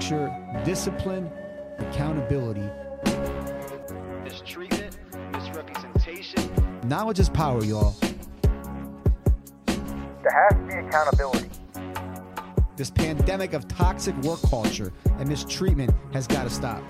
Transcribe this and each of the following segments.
structure, discipline, accountability. Mistreatment, misrepresentation. Knowledge is power, y'all. There has to be accountability. This pandemic of toxic work culture and mistreatment has got to stop.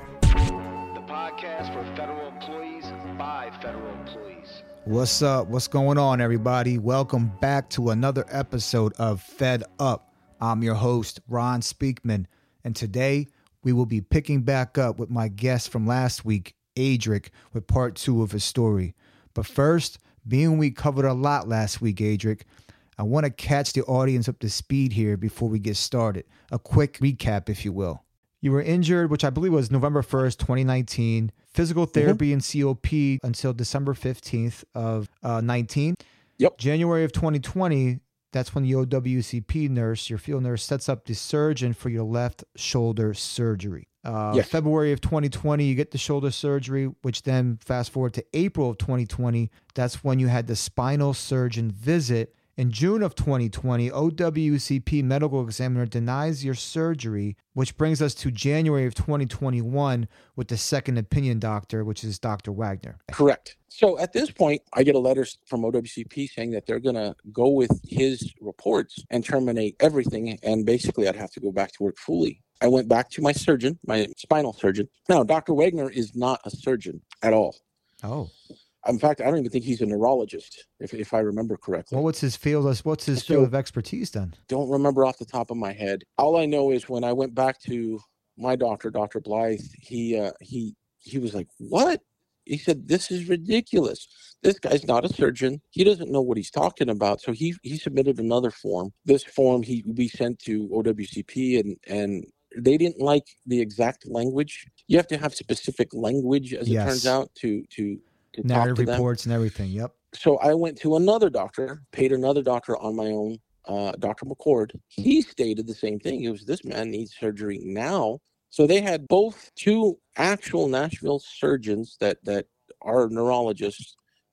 The podcast for federal employees by federal employees. What's up? What's going on, everybody? Welcome back to another episode of Fed Up. I'm your host, Ron Speakman, and today we will be picking back up with my guest from last week, Adric, with part 2 of his story. But first, being we covered a lot last week, Adric, I want to catch the audience up to speed here before we get started. A quick recap, if you will. You were injured, which I believe was November 1st, 2019. Physical therapy and COP until December 15th of 19. Yep. January of 2020, that's when the OWCP nurse, your field nurse, sets up the surgeon for your left shoulder surgery. Yes. February of 2020, you get the shoulder surgery, which then fast forward to April of 2020. That's when you had the spinal surgeon visit. In June of 2020, OWCP medical examiner denies your surgery, which brings us to January of 2021 with the second opinion doctor, which is Dr. Wagner. Correct. So at this point, I get a letter from OWCP saying that they're going to go with his reports and terminate everything. And basically, I'd have to go back to work fully. I went back to my surgeon, my spinal surgeon. Now, Dr. Wagner is not a surgeon at all. Oh. In fact, I don't even think he's a neurologist, if I remember correctly. Well, what's his field of expertise then? Don't remember off the top of my head. All I know is when I went back to my doctor, Dr. Blythe, he was like, "What?" He said, "This is ridiculous. This guy's not a surgeon. He doesn't know what he's talking about." So he submitted another form. This form we sent to OWCP, and they didn't like the exact language. You have to have specific language, as it turns out, to narrative reports and everything. Yep. So I went to another doctor, paid another doctor on my own, Dr. McCord. He stated the same thing. It was, this man needs surgery now. So they had both two actual Nashville surgeons that are neurologists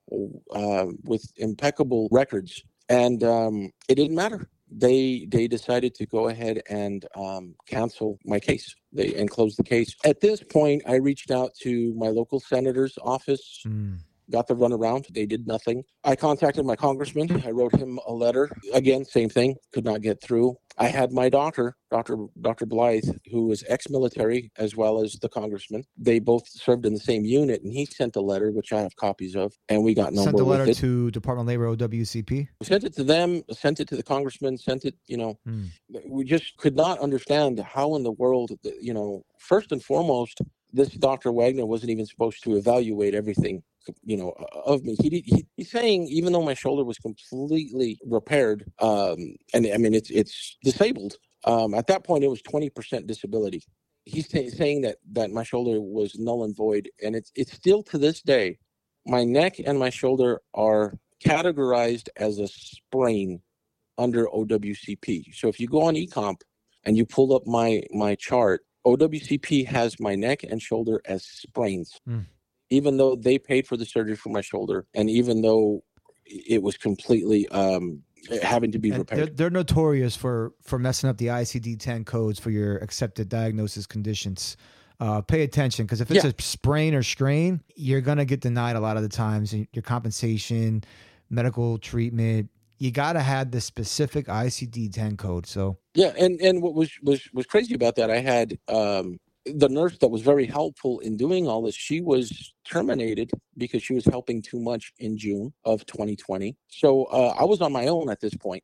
with impeccable records. And it didn't matter. They decided to go ahead and cancel my case and close the case. At this point, I reached out to my local senator's office, got the runaround. They did nothing. I contacted my congressman. I wrote him a letter. Again, same thing, could not get through. I had my doctor, Dr. Blythe, who was ex-military as well as the congressman. They both served in the same unit, and he sent a letter, which I have copies of, and we got nowhere with it. Sent the letter to Department of Labor, OWCP? Sent it to them, sent it to the congressman, sent it, We just could not understand how in the world, first and foremost, this Dr. Wagner wasn't even supposed to evaluate everything, of me. He's saying, even though my shoulder was completely repaired, and I mean, it's disabled. At that point, it was 20% disability. He's saying that my shoulder was null and void. And it's still to this day, my neck and my shoulder are categorized as a sprain under OWCP. So if you go on eComp and you pull up my chart, OWCP has my neck and shoulder as sprains. Even though they paid for the surgery for my shoulder, and even though it was completely having to be repaired. They're notorious for messing up the ICD-10 codes for your accepted diagnosis conditions. Pay attention, because if it's a sprain or strain, you're going to get denied a lot of the times. Your compensation, medical treatment, you got to have the specific ICD-10 code. So yeah, and what was crazy about that, I had the nurse that was very helpful in doing all this, she was terminated because she was helping too much in June of 2020. So I was on my own at this point.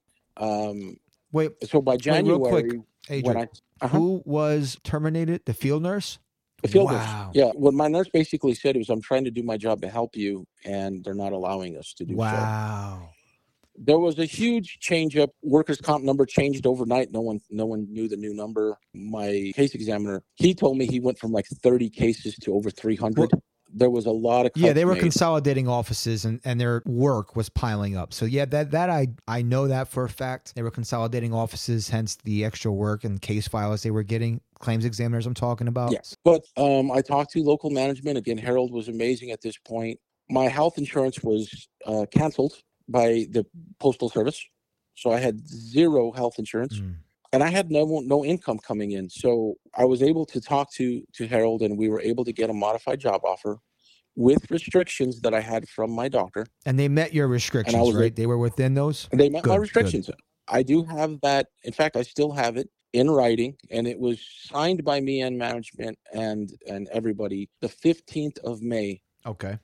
So by January, real quick, Adrian, who was terminated? The field nurse? The field nurse. Yeah. What my nurse basically said was, "I'm trying to do my job to help you, and they're not allowing us to do so." Wow. There was a huge change up. Workers' comp number changed overnight. No one knew the new number. My case examiner, he told me he went from like 30 cases to over 300. There was a lot of they were consolidating offices and their work was piling up. So that I know that for a fact. They were consolidating offices, hence the extra work and case files they were getting. Claims examiners I'm talking about. Yes. But I talked to local management. Again, Harold was amazing at this point. My health insurance was canceled by the Postal Service. So I had zero health insurance. and I had no income coming in. So I was able to talk to Harold, and we were able to get a modified job offer with restrictions that I had from my doctor. And they met your And I restrictions, was right? They were within those? They met my Good, restrictions. I do have that. In fact, I still have it in writing, and it was signed by me and management and everybody the 15th of May Okay.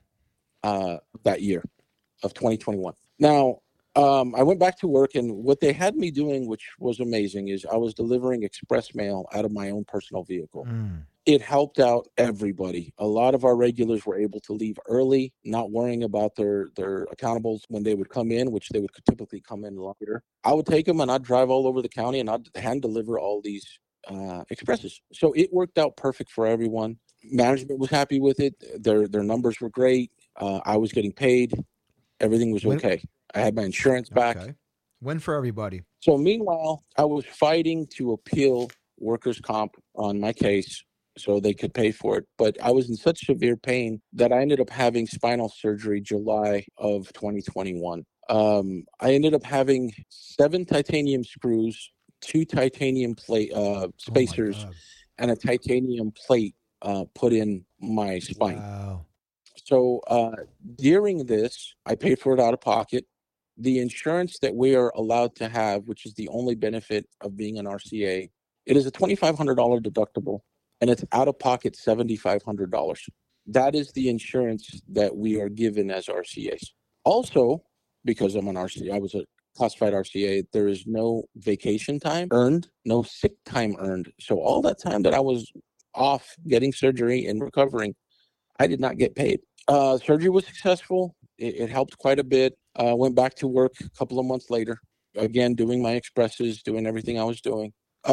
that year of 2021. Now, I went back to work, and what they had me doing, which was amazing, is I was delivering express mail out of my own personal vehicle. It helped out everybody. A lot of our regulars were able to leave early, not worrying about their accountables when they would come in, which they would typically come in later. I would take them and I'd drive all over the county and I'd hand deliver all these expresses. So it worked out perfect for everyone. Management was happy with it. Their numbers were great. I was getting paid. Everything was okay. I had my insurance back. Okay. Win for everybody. So meanwhile, I was fighting to appeal workers' comp on my case so they could pay for it. But I was in such severe pain that I ended up having spinal surgery July of 2021. I ended up having 7 titanium screws, 2 titanium plate spacers, and a titanium plate put in my spine. Wow. So during this, I paid for it out of pocket. The insurance that we are allowed to have, which is the only benefit of being an RCA, it is a $2,500 deductible, and it's out of pocket $7,500. That is the insurance that we are given as RCAs. Also, because I'm an RCA, I was a classified RCA, there is no vacation time earned, no sick time earned. So all that time that I was off getting surgery and recovering, I did not get paid. Surgery was successful. It helped quite a bit. Went back to work a couple of months later, again, doing my expresses, doing everything I was doing.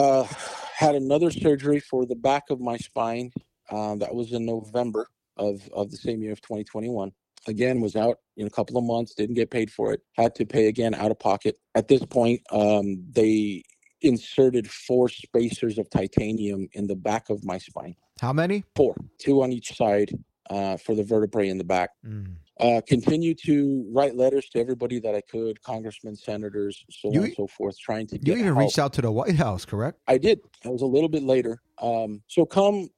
Had another surgery for the back of my spine. That was in November of the same year of 2021. Again, was out in a couple of months, didn't get paid for it. Had to pay again out of pocket. At this point, they inserted 4 spacers of titanium in the back of my spine. How many? 4, 2 on each side for the vertebrae in the back. Continue to write letters to everybody that I could, congressmen, senators, so on and so forth, trying to get You even help. reached out to the White House, correct? I did. That was a little bit later. So come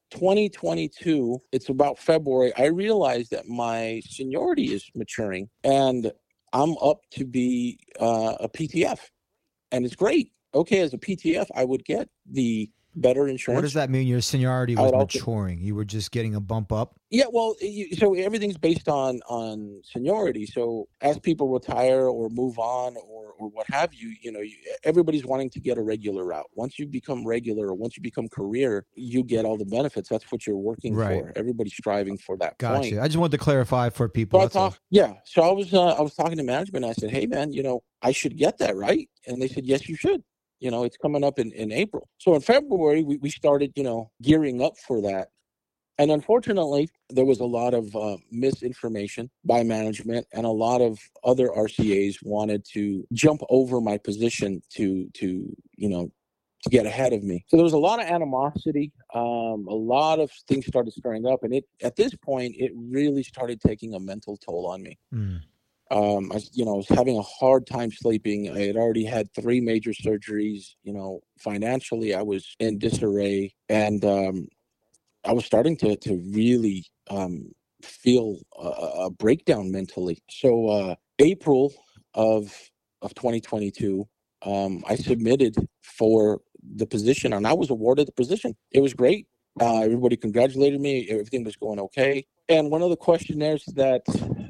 2022, it's about February, I realized that my seniority is maturing and I'm up to be a PTF. And it's great. Okay, as a PTF, I would get the better insurance. What does that mean? Your seniority was maturing. You were just getting a bump up? Yeah, well, so everything's based on seniority. So as people retire or move on or what have you, everybody's wanting to get a regular route. Once you become regular or once you become career, you get all the benefits. That's what you're working for. Everybody's striving for that point. Gotcha. I just wanted to clarify for people. So I was talking to management. And I said, hey, man, I should get that, right? And they said, yes, you should. It's coming up in April. So in February, we started, gearing up for that. And unfortunately, there was a lot of misinformation by management, and a lot of other RCAs wanted to jump over my position to get ahead of me. So there was a lot of animosity. A lot of things started stirring up, and at this point, it really started taking a mental toll on me. I was having a hard time sleeping. I had already had 3 major surgeries. Financially, I was in disarray, and I was starting to really feel a breakdown mentally. So April of 2022, I submitted for the position, and I was awarded the position. It was great. Everybody congratulated me. Everything was going okay. And one of the questionnaires that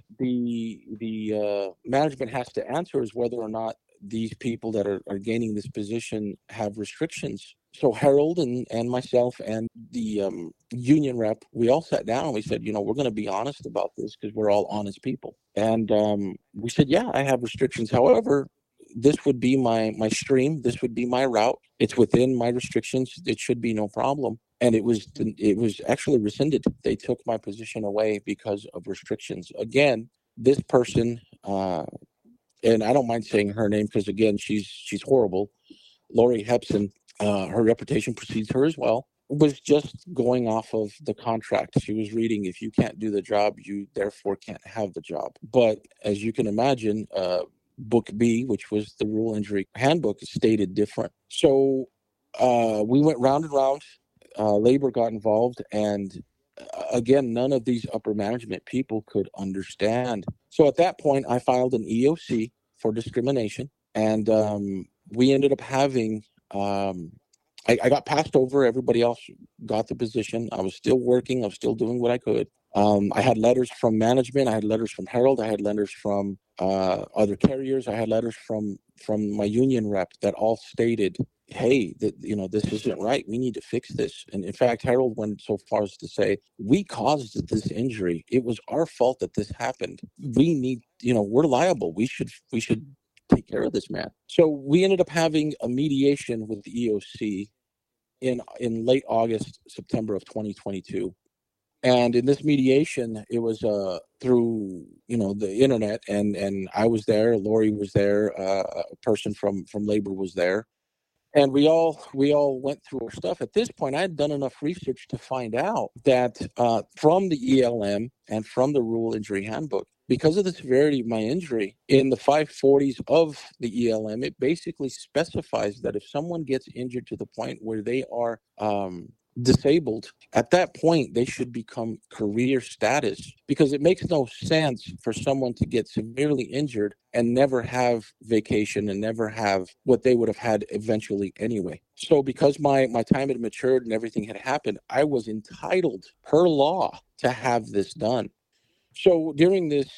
the management has to answer is whether or not these people that are gaining this position have restrictions. So Harold and myself and the union rep, we all sat down and we said, we're going to be honest about this because we're all honest people. And we said, yeah, I have restrictions. However, this would be my stream. This would be my route. It's within my restrictions. It should be no problem. And it was actually rescinded. They took my position away because of restrictions. Again, this person, and I don't mind saying her name because, again, she's horrible. Lori Hepson, her reputation precedes her as well, was just going off of the contract. She was reading, if you can't do the job, you therefore can't have the job. But as you can imagine, Book B, which was the Rule Injury Handbook, stated different. So we went round and round. Labor got involved, and again, none of these upper management people could understand. So at that point, I filed an EOC for discrimination, and we ended up having. I got passed over. Everybody else got the position. I was still working. I was still doing what I could. I had letters from management. I had letters from Herald. I had letters from other carriers. I had letters from my union rep that all stated, hey, this isn't right. We need to fix this. And in fact, Harold went so far as to say, we caused this injury. It was our fault that this happened. We need, we're liable. We should take care of this man. So we ended up having a mediation with the EOC in late August, September of 2022. And in this mediation, it was through the internet, and I was there, Lori was there, a person from labor was there, and we all went through our stuff. At this point, I had done enough research to find out that from the ELM and from the Rural Injury Handbook, because of the severity of my injury, in the 540s of the ELM, it basically specifies that if someone gets injured to the point where they are disabled, at that point they should become career status, because it makes no sense for someone to get severely injured and never have vacation and never have what they would have had eventually anyway. So because my time had matured and everything had happened, I was entitled per law to have this done. So during this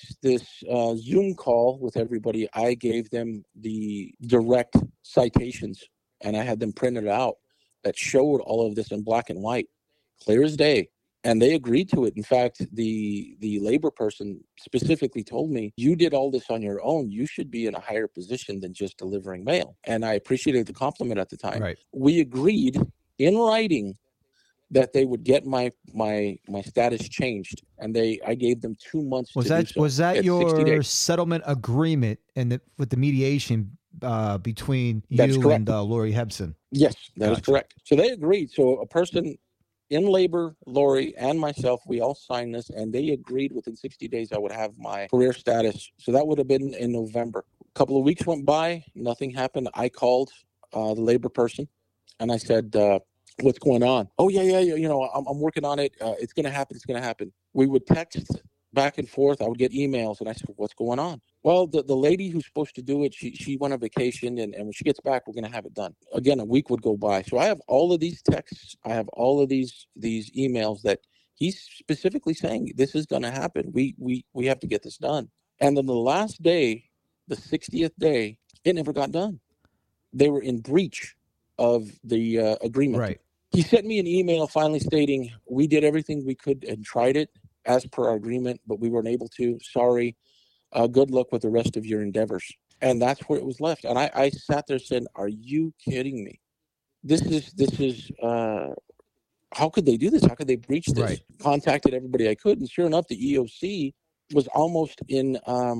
Zoom call with everybody, I gave them the direct citations, and I had them printed out that showed all of this in black and white, clear as day. And they agreed to it. In fact, the labor person specifically told me, you did all this on your own. You should be in a higher position than just delivering mail. And I appreciated the compliment at the time. Right. We agreed in writing that they would get my status changed, and I gave them 2 months. Was that at your settlement agreement with the mediation between you and Lori Hebson? Yes, that is correct. So they agreed. So a person in labor, Lori and myself, we all signed this, and they agreed within 60 days I would have my career status. So that would have been in November. A couple of weeks went by, nothing happened. I called the labor person, and I said, what's going on? Oh, yeah. I'm working on it. It's going to happen. We would text back and forth. I would get emails, and I said, what's going on? Well, the lady who's supposed to do it, she went on vacation, and when she gets back, we're going to have it done. Again, a week would go by. So I have all of these texts. I have all of these emails that he's specifically saying this is going to happen. We have to get this done. And then the last day, the 60th day, it never got done. They were in breach of the agreement. Right. He sent me an email finally stating, we did everything we could and tried it as per our agreement, but we weren't able to. Sorry. Good luck with the rest of your endeavors. And that's where it was left. And I sat there saying, are you kidding me? This is how could they do this? How could they breach this? Right. Contacted everybody I could. And sure enough, the EOC was almost in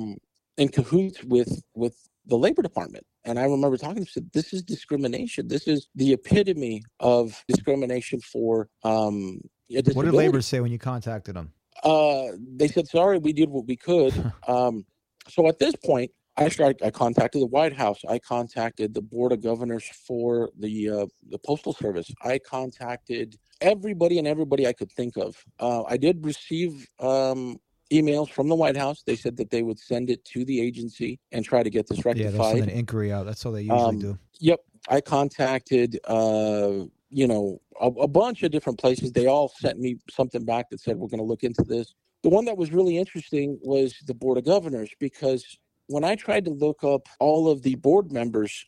cahoots with the labor department. And I remember talking to them, said, this is discrimination. This is the epitome of discrimination for What did labor say when you contacted them? They said, sorry, we did what we could. So at this point, I contacted the White House. I contacted the Board of Governors for the Postal Service. I contacted everybody I could think of. I did receive emails from the White House. They said that they would send it to the agency and try to get this rectified. Yeah, they'll send an inquiry out. That's all they usually do. Yep. I contacted, a bunch of different places. They all sent me something back that said, we're going to look into this. The one that was really interesting was the Board of Governors, because when I tried to look up all of the board members,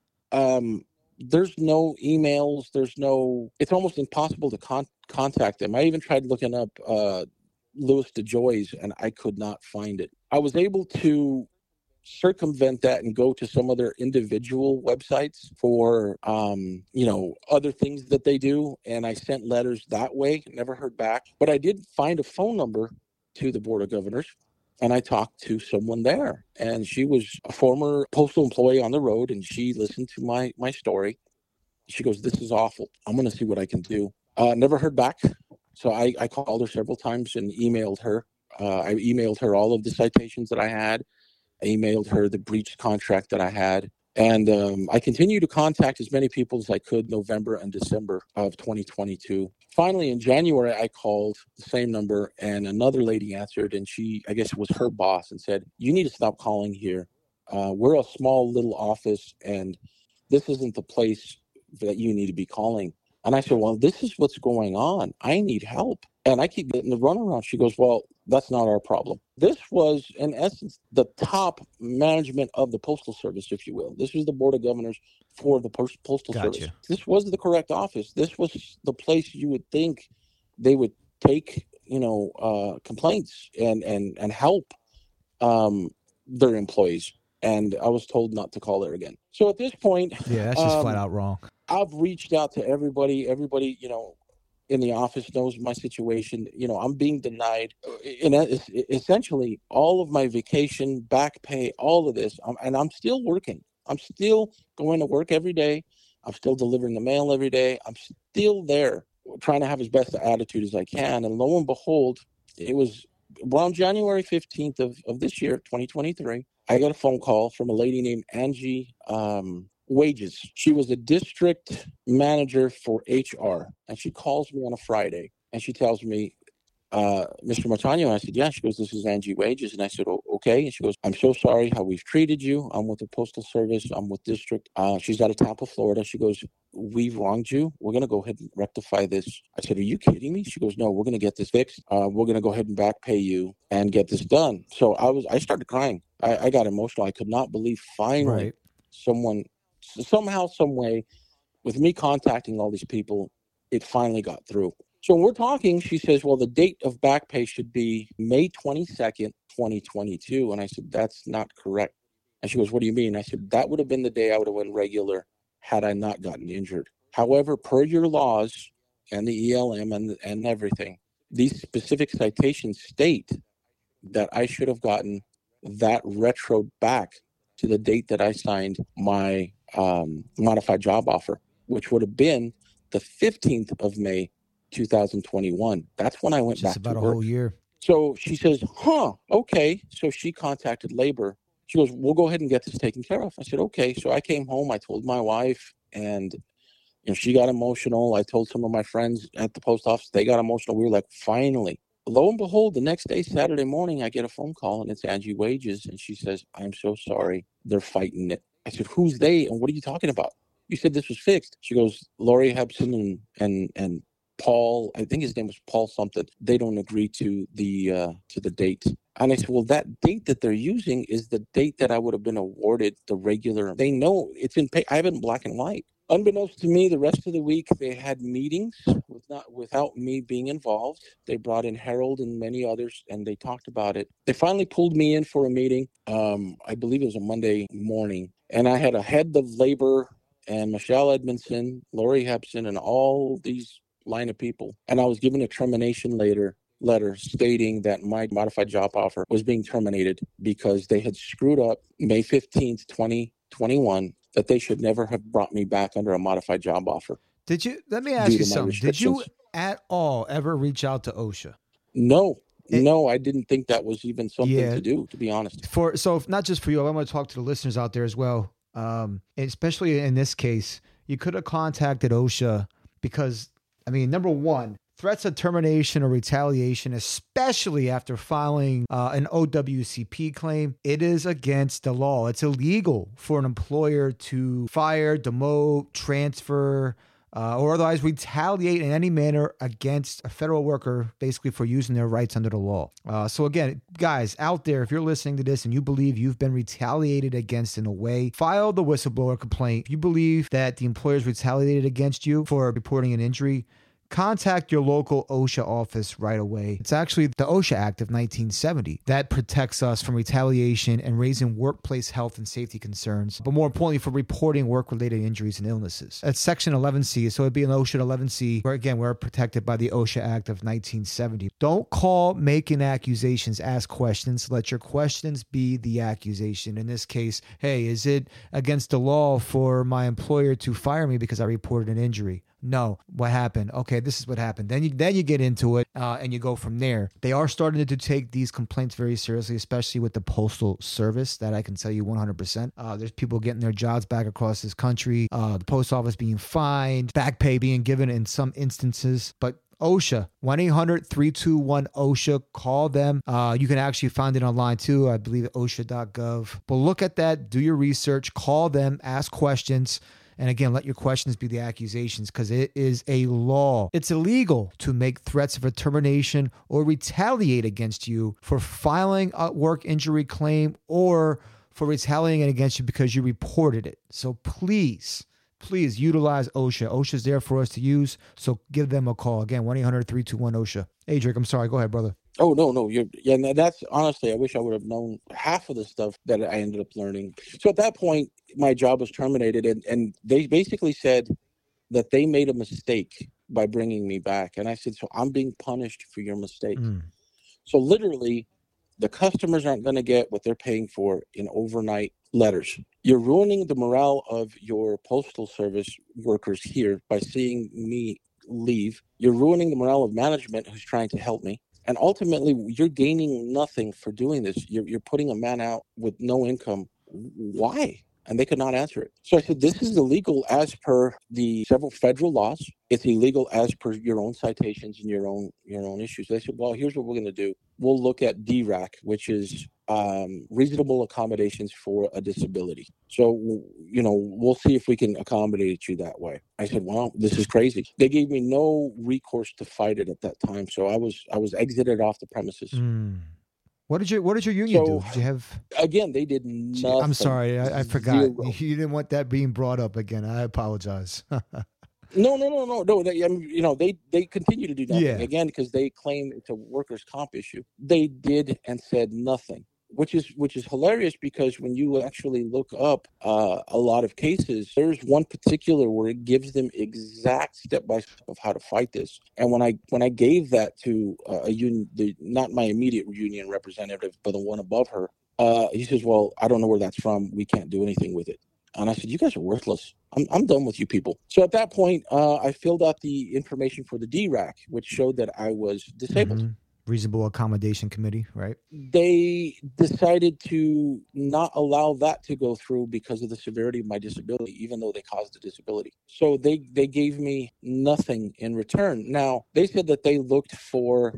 there's no emails. It's almost impossible to contact them. I even tried looking up Louis DeJoy's, and I could not find it. I was able to circumvent that and go to some of their individual websites for, other things that they do. And I sent letters that way, never heard back. But I did find a phone number to the Board of Governors, and I talked to someone there. And she was a former postal employee on the road, and she listened to my story. She goes, this is awful. I'm going to see what I can do. Never heard back. So I called her several times and emailed her. I emailed her all of the citations that I had. I emailed her the breach contract that I had. And I continued to contact as many people as I could November and December of 2022. Finally, in January, I called the same number and another lady answered, and she, I guess it was her boss, and said, "You need to stop calling here. We're a small little office, and this isn't the place that you need to be calling." And I said, "Well, this is what's going on. I need help." And I keep getting the runaround. She goes, "Well, that's not our problem." This was, in essence, the top management of the Postal Service, if you will. This was the Board of Governors for the Postal Service. This was the correct office. This was the place you would think they would take, complaints and help their employees. And I was told not to call there again. So at this point, yeah, that's just flat out wrong. I've reached out to everybody. Everybody, in the office knows my situation. I'm being denied, and essentially all of my vacation, back pay, all of this. And I'm still working. I'm still going to work every day. I'm still delivering the mail every day. I'm still there, trying to have as best attitude as I can. And lo and behold, it was around January 15th of this year, 2023. I got a phone call from a lady named Angie Wages. She was a district manager for HR, and she calls me on a Friday, and she tells me, "Mr. Montano," I said, "Yeah." She goes, "This is Angie Wages." And I said, "Oh, okay." And she goes, "I'm so sorry how we've treated you. I'm with the Postal Service. I'm with district." She's out of Tampa, Florida. She goes, "We've wronged you. We're going to go ahead and rectify this." I said, "Are you kidding me?" She goes, "No, we're going to get this fixed. We're going to go ahead and back pay you and get this done." So I started crying. I got emotional. I could not believe finally someone, somehow, some way, with me contacting all these people, it finally got through. So when we're talking, she says, "Well, the date of back pay should be May 22nd, 2022. And I said, "That's not correct." And she goes, "What do you mean?" I said, "That would have been the day I would have went regular had I not gotten injured. However, per your laws and the ELM and everything, these specific citations state that I should have gotten that retro back to the date that I signed my modified job offer, which would have been the 15th of May, 2021. That's when I went back to work. Just about a whole year. So she says, okay. So she contacted labor. She goes, "We'll go ahead and get this taken care of." I said, "Okay." So I came home. I told my wife, and she got emotional. I told some of my friends at the post office. They got emotional. We were like, finally. Lo and behold, the next day, Saturday morning, I get a phone call, and it's Angie Wages, and she says, "I'm so sorry. They're fighting it." I said, "Who's they, and what are you talking about? You said this was fixed." She goes, "Lori Hepson and Paul," I think his name was Paul something, "they don't agree to the date." And I said, "Well, that date that they're using is the date that I would have been awarded the regular." They know it's in pay. I have it in black and white. Unbeknownst to me, the rest of the week they had meetings without me being involved. They brought in Harold and many others, and they talked about it. They finally pulled me in for a meeting. I believe it was a Monday morning, and I had a head of labor and Michelle Edmondson, Lori Hepson, and all these line of people. And I was given a termination letter stating that my modified job offer was being terminated because they had screwed up May 15th, 2021, that they should never have brought me back under a modified job offer. Let me ask you something. Did you at all ever reach out to OSHA? No, I didn't think that was even something to do, to be honest. So not just for you, I want to talk to the listeners out there as well. Especially in this case, you could have contacted OSHA because, number one, threats of termination or retaliation, especially after filing an OWCP claim, it is against the law. It's illegal for an employer to fire, demote, transfer, or otherwise retaliate in any manner against a federal worker, basically for using their rights under the law. So again, guys out there, if you're listening to this and you believe you've been retaliated against in a way, file the whistleblower complaint. If you believe that the employer's retaliated against you for reporting an injury, contact your local OSHA office right away. It's actually the OSHA Act of 1970 that protects us from retaliation and raising workplace health and safety concerns, but more importantly, for reporting work-related injuries and illnesses. That's Section 11C, so it'd be an OSHA 11C, where again, we're protected by the OSHA Act of 1970. Don't call making accusations, ask questions. Let your questions be the accusation. In this case, hey, is it against the law for my employer to fire me because I reported an injury? No, what happened? Okay, this is what happened. Then you get into it and you go from there. They are starting to take these complaints very seriously, especially with the Postal Service. That I can tell you 100%. There's people getting their jobs back across this country. The post office being fined, back pay being given in some instances. But OSHA, 1-800-321-OSHA. Call them. You can actually find it online too. I believe OSHA.gov. But look at that. Do your research. Call them. Ask questions. And again, let your questions be the accusations, because it is a law. It's illegal to make threats of a termination or retaliate against you for filing a work injury claim or for retaliating against you because you reported it. So please utilize OSHA. OSHA's there for us to use, so give them a call. Again, 1-800-321-OSHA. Hey, Drake, I'm sorry. Go ahead, brother. Oh, no. That's honestly, I wish I would have known half of the stuff that I ended up learning. So at that point, my job was terminated, and they basically said that they made a mistake by bringing me back. And I said, so I'm being punished for your mistake. So literally, the customers aren't going to get what they're paying for in overnight letters. You're ruining the morale of your postal service workers here by seeing me leave. You're ruining the morale of management who's trying to help me. And ultimately, you're gaining nothing for doing this. You're putting a man out with no income. Why? And they could not answer it. So I said, this is illegal as per the several federal laws. It's illegal as per your own citations and your own issues. They said, well, here's what we're going to do. We'll look at DRAC, which is reasonable accommodations for a disability. So, we'll see if we can accommodate you that way. I said, well, this is crazy. They gave me no recourse to fight it at that time. So I was exited off the premises. What did your union do? Did you have? Again, they did nothing. I'm sorry, I forgot. Zero. You didn't want that being brought up again. I apologize. No. They continue to do nothing again because they claim it's a workers' comp issue. They did and said nothing, which is hilarious, because when you actually look up a lot of cases, there's one particular where it gives them exact step by step of how to fight this. And when I gave that to a union, not my immediate union representative, but the one above her, he says, well, I don't know where that's from. We can't do anything with it. And I said, you guys are worthless. I'm done with you people. So at that point, I filled out the information for the DRAC, which showed that I was disabled. Reasonable Accommodation Committee, right? They decided to not allow that to go through because of the severity of my disability, even though they caused the disability. So they gave me nothing in return. Now, they said that they looked for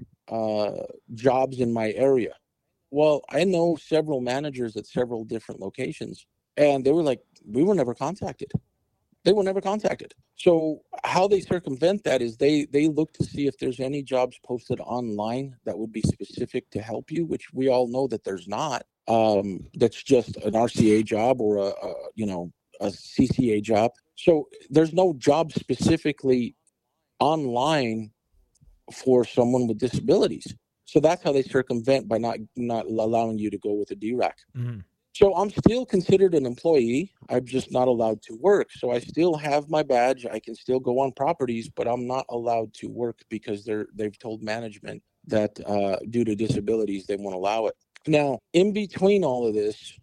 jobs in my area. Well, I know several managers at several different locations, and they were like, we were never contacted. They were never contacted. So how they circumvent that is they look to see if there's any jobs posted online that would be specific to help you, which we all know that there's not. That's just an RCA job or a CCA job. So there's no job specifically online for someone with disabilities. So that's how they circumvent by not allowing you to go with a DRAC. So I'm still considered an employee. I'm just not allowed to work. So I still have my badge. I can still go on properties, but I'm not allowed to work because they've told management that due to disabilities, they won't allow it. Now, in between all of this,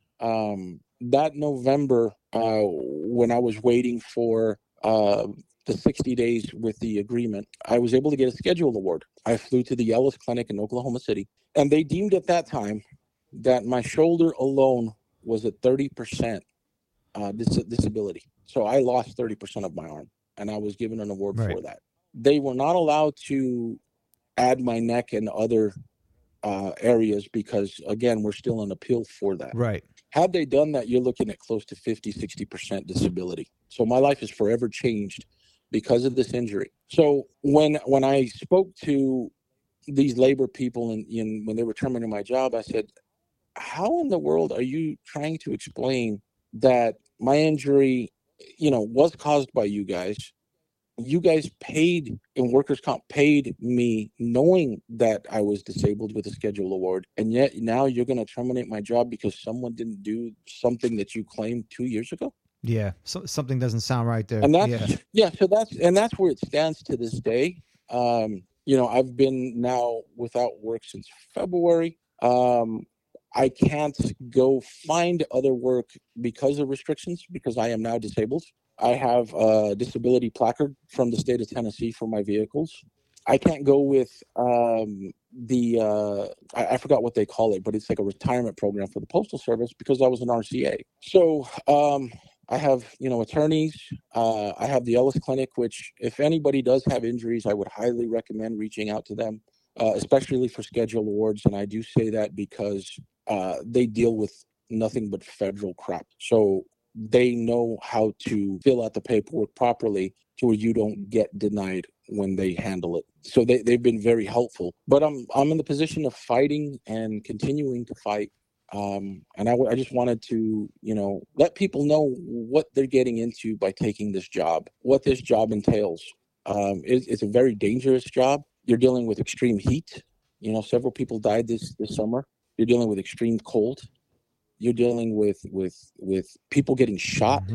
that November, when I was waiting for the 60 days with the agreement, I was able to get a schedule award. I flew to the Ellis Clinic in Oklahoma City, and they deemed at that time that my shoulder alone was at 30% disability. So I lost 30% of my arm, and I was given an award for that. They were not allowed to add my neck and other areas because, again, we're still in appeal for that. Right. Had they done that, you're looking at close to 50-60% disability. So my life is forever changed because of this injury. So when I spoke to these labor people and when they were terminating my job, I said, how in the world are you trying to explain that my injury, was caused by you guys? You guys paid, in workers' comp, paid me knowing that I was disabled with a schedule award. And yet now you're going to terminate my job because someone didn't do something that you claimed 2 years ago? Yeah. So something doesn't sound right there. And so that's where it stands to this day. I've been now without work since February. I can't go find other work because of restrictions, because I am now disabled. I have a disability placard from the state of Tennessee for my vehicles. I can't go with I forgot what they call it, but it's like a retirement program for the Postal Service because I was an RCA. So I have, attorneys. I have the Ellis Clinic, which if anybody does have injuries, I would highly recommend reaching out to them, especially for scheduled awards. And I do say that because they deal with nothing but federal crap. So they know how to fill out the paperwork properly to where you don't get denied when they handle it. So they've been very helpful. But I'm in the position of fighting and continuing to fight. And I just wanted to, let people know what they're getting into by taking this job, what this job entails. It's a very dangerous job. You're dealing with extreme heat. Several people died this summer. You're dealing with extreme cold. You're dealing with people getting shot,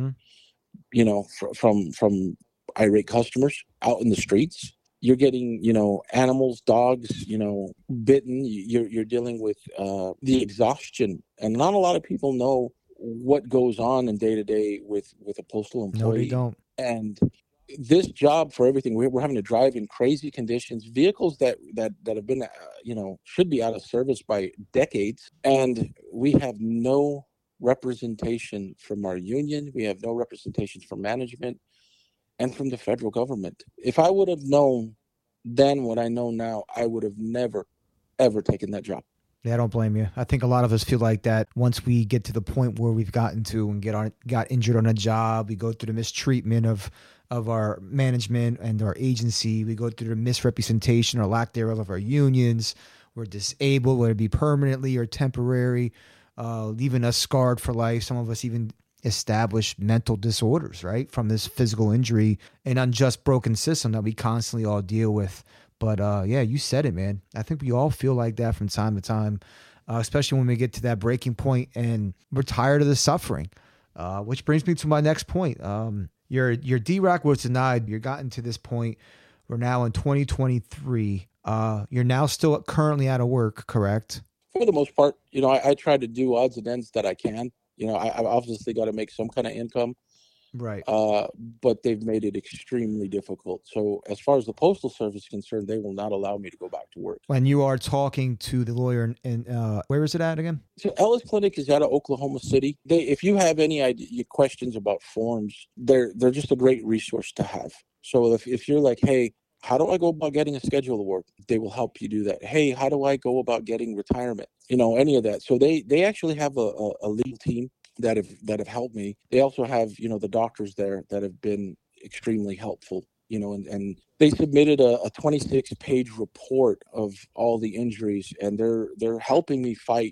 from irate customers out in the streets. You're getting, animals, dogs, bitten. You're dealing with the exhaustion, and not a lot of people know what goes on in day to day with a postal employee. No, they don't. And this job, for everything, we're having to drive in crazy conditions, vehicles that have been, should be out of service by decades, and we have no representation from our union. We have no representation from management and from the federal government. If I would have known then what I know now, I would have never, ever taken that job. Yeah, I don't blame you. I think a lot of us feel like that once we get to the point where we've gotten to and got injured on a job. We go through the mistreatment of our management and our agency. We go through the misrepresentation or lack thereof of our unions. We're disabled, whether it be permanently or temporary, leaving us scarred for life. Some of us even establish mental disorders, right, from this physical injury and unjust broken system that we constantly all deal with. But yeah, you said it, man. I think we all feel like that from time to time, especially when we get to that breaking point and we're tired of the suffering, which brings me to my next point. Your DRAC was denied. You're gotten to this point. We're now in 2023. You're now still currently out of work, correct? For the most part, I try to do odds and ends that I can. I've obviously got to make some kind of income. Right. But they've made it extremely difficult. So as far as the Postal Service is concerned, they will not allow me to go back to work. When you are talking to the lawyer in where is it at again? So Ellis Clinic is out of Oklahoma City. If you have any questions about forms, they're just a great resource to have. So if you're like, hey, how do I go about getting a schedule award? They will help you do that. Hey, how do I go about getting retirement? Any of that. So they actually have a legal team that have helped me. They also have, the doctors there that have been extremely helpful, and they submitted a 26-page report of all the injuries, and they're helping me fight,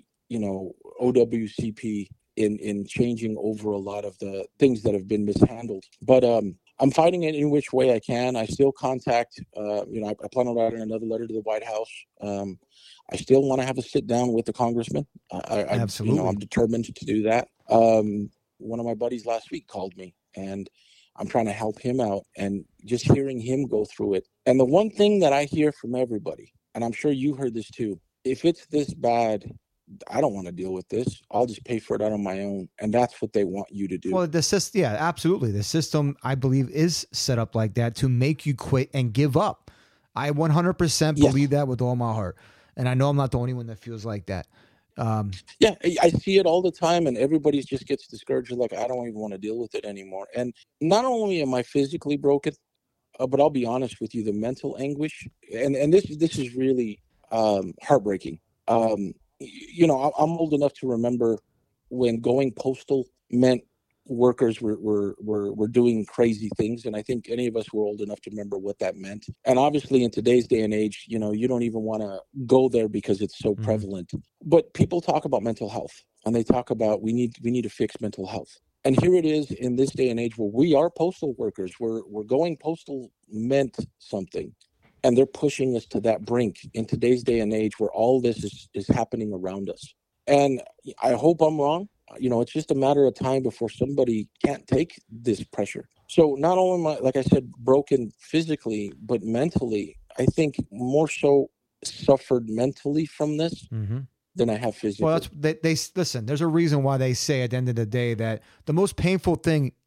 OWCP in changing over a lot of the things that have been mishandled. But I'm fighting it in which way I can. I still contact, I plan on writing another letter to the White House. I still want to have a sit down with the congressman. Absolutely. I'm determined to do that. One of my buddies last week called me, and I'm trying to help him out, and just hearing him go through it. And the one thing that I hear from everybody, and I'm sure you heard this too, if it's this bad, I don't want to deal with this. I'll just pay for it out on my own. And that's what they want you to do. Well, yeah, absolutely. The system, I believe, is set up like that to make you quit and give up. I 100% believe that with all my heart. And I know I'm not the only one that feels like that. Yeah, I see it all the time, and everybody just gets discouraged. Like, I don't even want to deal with it anymore. And not only am I physically broken, but I'll be honest with you, the mental anguish, and this is really heartbreaking. I'm old enough to remember when going postal meant workers were doing crazy things, and I think any of us were old enough to remember what that meant. And obviously in today's day and age, you don't even want to go there because it's so prevalent. But people talk about mental health, and they talk about we need to fix mental health. And here it is in this day and age where we are postal workers. We're going postal meant something, and they're pushing us to that brink in today's day and age where all this is happening around us. And I hope I'm wrong. It's just a matter of time before somebody can't take this pressure. So not only am I, like I said, broken physically, but mentally, I think more so suffered mentally from this than I have physically. Well, they listen, there's a reason why they say at the end of the day that the most painful thing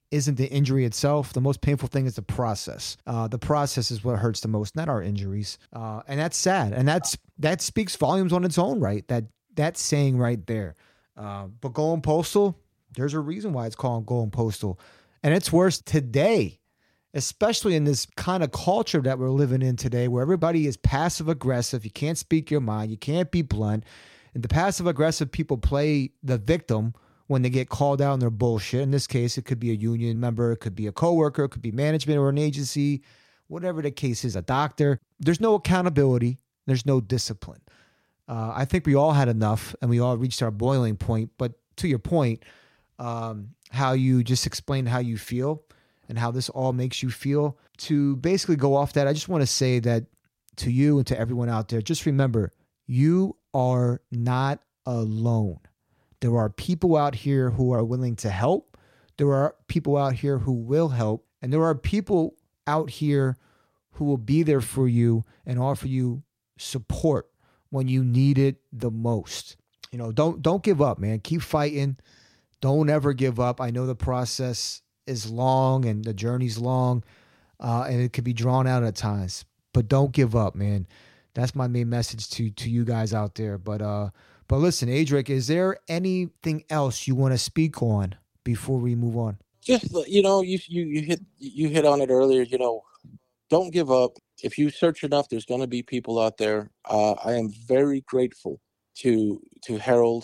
isn't the injury itself. The most painful thing is the process. The process is what hurts the most, not our injuries. And that's sad. And that speaks volumes on its own, right? That saying right there. But going postal, there's a reason why it's called going postal. And it's worse today, especially in this kind of culture that we're living in today, where everybody is passive aggressive. You can't speak your mind. You can't be blunt. And the passive aggressive people play the victim when they get called out on their bullshit. In this case, it could be a union member, it could be a coworker, it could be management or an agency, whatever the case is, a doctor. There's no accountability. There's no discipline. I think we all had enough and we all reached our boiling point. But to your point, how you just explained how you feel and how this all makes you feel, to basically go off that, I just want to say that to you and to everyone out there, just remember, you are not alone. There are people out here who are willing to help. There are people out here who will help. And there are people out here who will be there for you and offer you support when you need it the most. You know, don't give up, man. Keep fighting. Don't ever give up. I know the process is long and the journey's long, and it could be drawn out at times, but don't give up, man. That's my main message to you guys out there. But listen, Adric, is there anything else you want to speak on before we move on? Just, you hit on it earlier. Don't give up. If you search enough, there's going to be people out there. I am very grateful to Harold,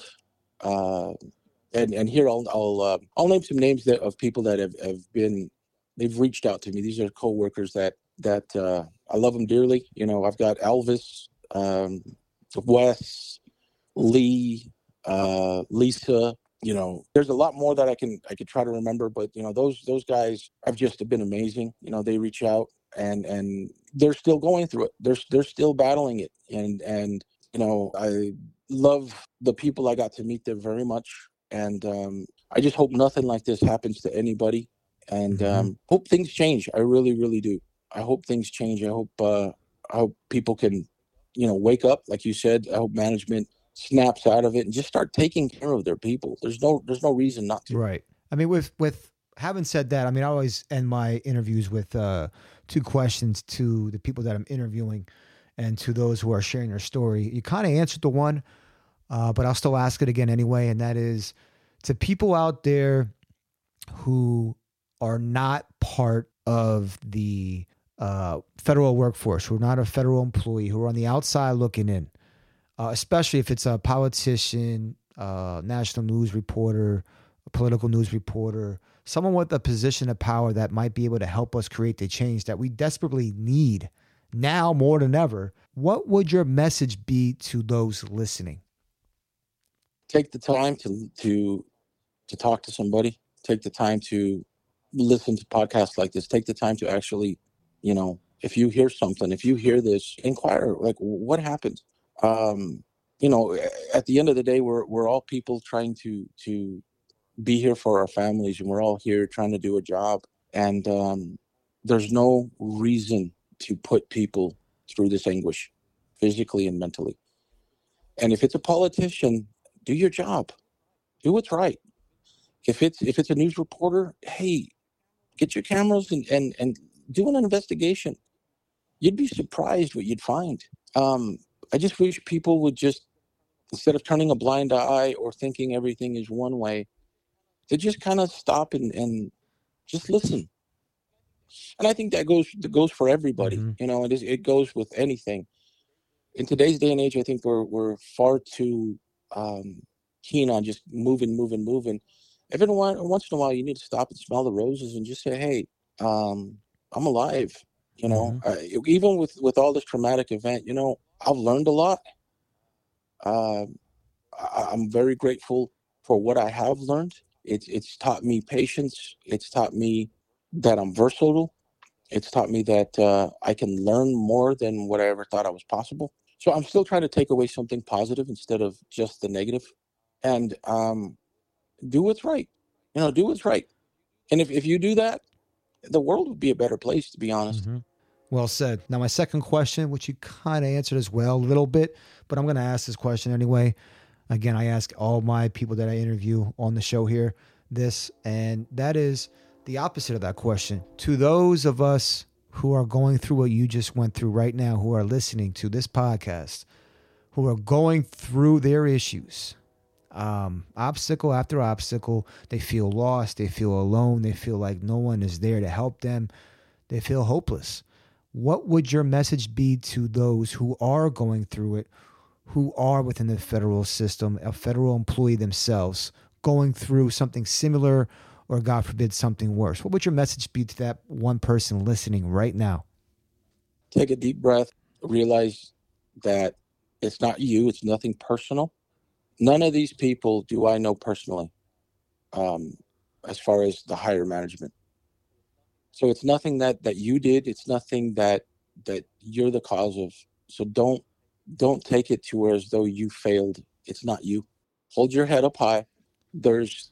and here I'll name some names of people that they've reached out to me. These are coworkers that I love them dearly. I've got Elvis, Wes, Lee, Lisa. There's a lot more that I could try to remember, but those guys have just been amazing. They reach out and they're still going through it. They're still battling it, and I love the people I got to meet there very much, and I just hope nothing like this happens to anybody, and hope things change. I really, really do. I hope things change. I hope people can, wake up, like you said. I hope management snaps out of it and just start taking care of their people. There's no reason not to. Right. I mean, with having said that, I mean, I always end my interviews with two questions to the people that I'm interviewing and to those who are sharing their story. You kind of answered the one, but I'll still ask it again anyway. And that is, to people out there who are not part of the federal workforce, who are not a federal employee, who are on the outside looking in, especially if it's a politician, national news reporter, a political news reporter, someone with a position of power that might be able to help us create the change that we desperately need now more than ever. What would your message be to those listening? Take the time to talk to somebody. Take the time to listen to podcasts like this. Take the time to actually, if you hear something, if you hear this, inquire, like, what happened? At the end of the day, we're all people trying to be here for our families, and we're all here trying to do a job. And there's no reason to put people through this anguish, physically and mentally. And if it's a politician, do your job, do what's right. If it's a news reporter, hey, get your cameras and do an investigation. You'd be surprised what you'd find. I just wish people would just, instead of turning a blind eye or thinking everything is one way, to just kind of stop and just listen. And I think that goes for everybody. Mm-hmm. It goes with anything. In today's day and age, I think we're far too keen on just moving. Every once in a while, you need to stop and smell the roses and just say, "Hey, I'm alive." Even with all this traumatic event, I've learned a lot. I'm very grateful for what I have learned. It's taught me patience. It's taught me that I'm versatile. It's taught me that I can learn more than what I ever thought I was possible. So I'm still trying to take away something positive instead of just the negative, and do what's right. Do what's right. And if you do that, the world would be a better place, to be honest. Mm-hmm. Well said. Now, my second question, which you kind of answered as well a little bit, but I'm going to ask this question anyway. Again, I ask all my people that I interview on the show here this, and that is, the opposite of that question. To those of us who are going through what you just went through right now, who are listening to this podcast, who are going through their issues, obstacle after obstacle, they feel lost, they feel alone, they feel like no one is there to help them, they feel hopeless. What would your message be to those who are going through it, who are within the federal system, a federal employee themselves, going through something similar or, God forbid, something worse? What would your message be to that one person listening right now? Take a deep breath, realize that it's not you, it's nothing personal. None of these people do I know personally, as far as the higher management. So it's nothing that you did. It's nothing that you're the cause of. So don't take it to where as though you failed. It's not you. Hold your head up high. There's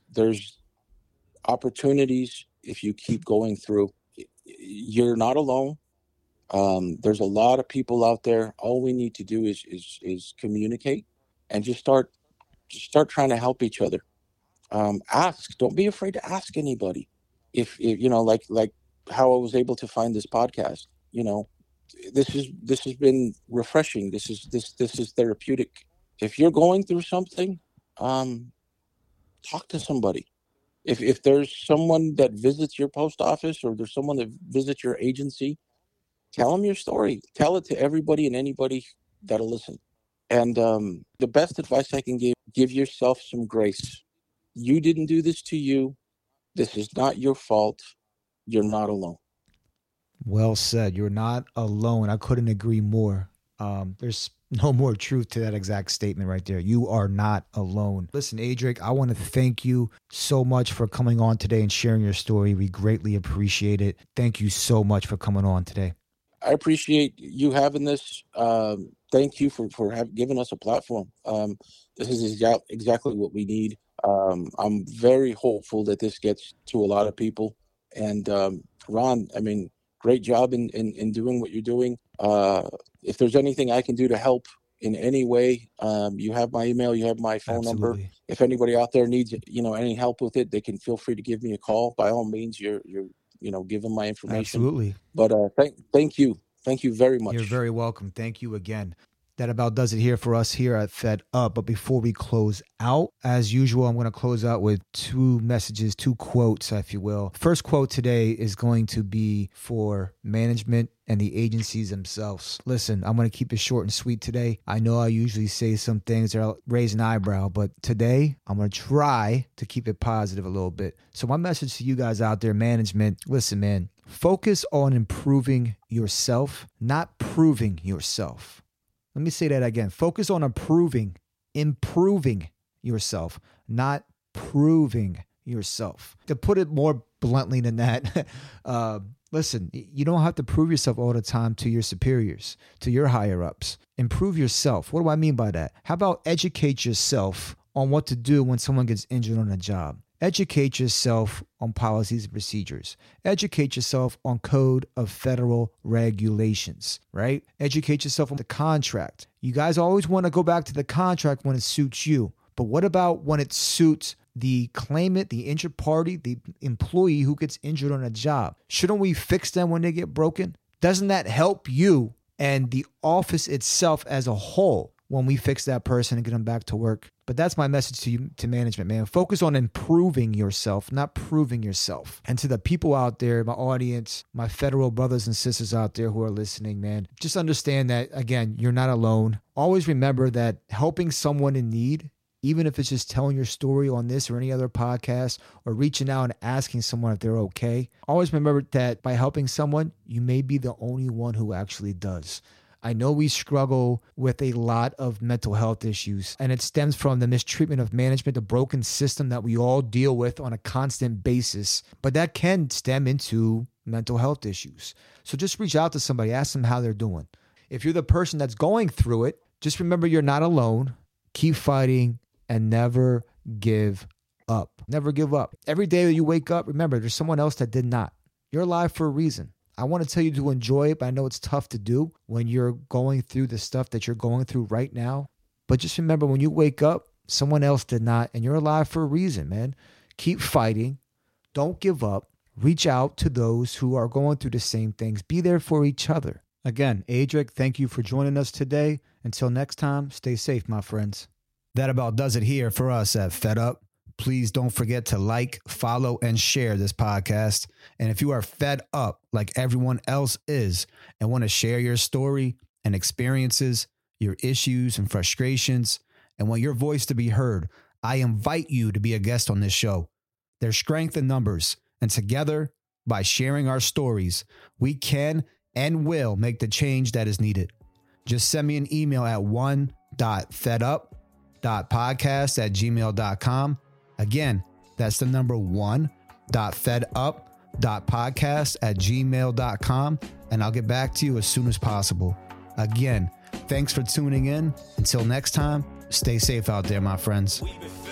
opportunities if you keep going through. You're not alone. There's a lot of people out there. All we need to do is communicate and just start trying to help each other. Ask. Don't be afraid to ask anybody. If you know, like how I was able to find this podcast, this has been refreshing. This is therapeutic. If you're going through something, talk to somebody. If there's someone that visits your post office or there's someone that visits your agency, tell them your story. Tell it to everybody and anybody that'll listen. And the best advice I can give yourself some grace. You didn't do this to you. This is not your fault. You're not alone. Well said. You're not alone. I couldn't agree more. There's no more truth to that exact statement right there. You are not alone. Listen, Adric, I want to thank you so much for coming on today and sharing your story. We greatly appreciate it. Thank you so much for coming on today. I appreciate you having this. Thank you for giving us a platform. This is exactly what we need. I'm very hopeful that this gets to a lot of people. And Ron, I mean, great job in doing what you're doing. If there's anything I can do to help in any way, you have my email, you have my phone number. If anybody out there needs, any help with it, they can feel free to give me a call. By all means, you're give them my information. Absolutely. But thank you. Thank you very much. You're very welcome. Thank you again. That about does it here for us here at Fed Up. But before we close out, as usual, I'm going to close out with two messages, two quotes, if you will. First quote today is going to be for management and the agencies themselves. Listen, I'm going to keep it short and sweet today. I know I usually say some things that raise an eyebrow, but today I'm going to try to keep it positive a little bit. So my message to you guys out there, management, listen, man, focus on improving yourself, not proving yourself. Let me say that again. Focus on improving yourself, not proving yourself. To put it more bluntly than that, listen, you don't have to prove yourself all the time to your superiors, to your higher ups. Improve yourself. What do I mean by that? How about educate yourself on what to do when someone gets injured on a job? Educate yourself on policies and procedures. Educate yourself on code of federal regulations, right? Educate yourself on the contract. You guys always want to go back to the contract when it suits you. But what about when it suits the claimant, the injured party, the employee who gets injured on a job? Shouldn't we fix them when they get broken? Doesn't that help you and the office itself as a whole when we fix that person and get them back to work? But that's my message to you, to management, man. Focus on improving yourself, not proving yourself. And to the people out there, my audience, my federal brothers and sisters out there who are listening, man, just understand that, again, you're not alone. Always remember that helping someone in need, even if it's just telling your story on this or any other podcast or reaching out and asking someone if they're okay, always remember that by helping someone, you may be the only one who actually does. I know we struggle with a lot of mental health issues, and it stems from the mistreatment of management, the broken system that we all deal with on a constant basis. But that can stem into mental health issues. So just reach out to somebody, ask them how they're doing. If you're the person that's going through it, just remember you're not alone. Keep fighting and never give up. Never give up. Every day that you wake up, remember there's someone else that did not. You're alive for a reason. I want to tell you to enjoy it, but I know it's tough to do when you're going through the stuff that you're going through right now. But just remember, when you wake up, someone else did not, and you're alive for a reason, man. Keep fighting. Don't give up. reach out to those who are going through the same things. Be there for each other. Again, Adric, thank you for joining us today. Until next time, stay safe, my friends. That about does it here for us at Fed Up. Please don't forget to like, follow, and share this podcast. And if you are fed up like everyone else is and want to share your story and experiences, your issues and frustrations, and want your voice to be heard, I invite you to be a guest on this show. There's strength in numbers, and together, by sharing our stories, we can and will make the change that is needed. Just send me an email at one.fedup.podcast@gmail.com. Again, that's the number 1.fedup.podcast@gmail.com, and I'll get back to you as soon as possible. Again, thanks for tuning in. Until next time, stay safe out there, my friends.